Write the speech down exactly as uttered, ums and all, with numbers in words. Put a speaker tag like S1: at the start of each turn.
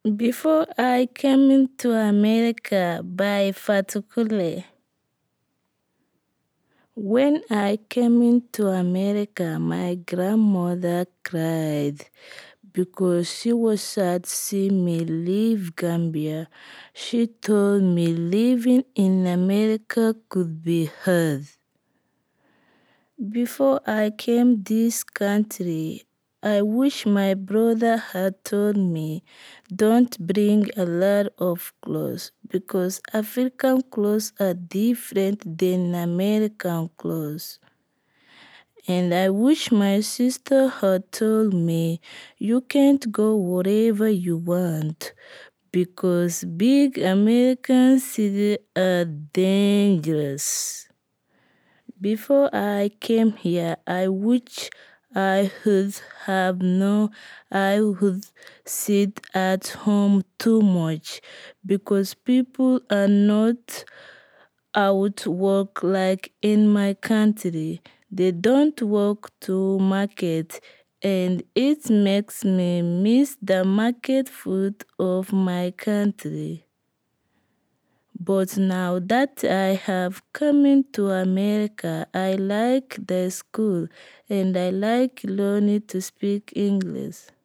S1: Before I came into America by particularly, when I came into America, my grandmother cried because she was sad to see me leave Gambia. She told me living in America could be hard. Before I came this country, I wish my brother had told me don't bring a lot of clothes because African clothes are different than American clothes. And I wish my sister had told me you can't go wherever you want because big American cities are dangerous. Before I came here, I wish I would have known I would sit at home too much because people are not out work like in my country. They don't work to market and it makes me miss the market food of my country. But now that I have come into America, I like the school and I like learning to speak English.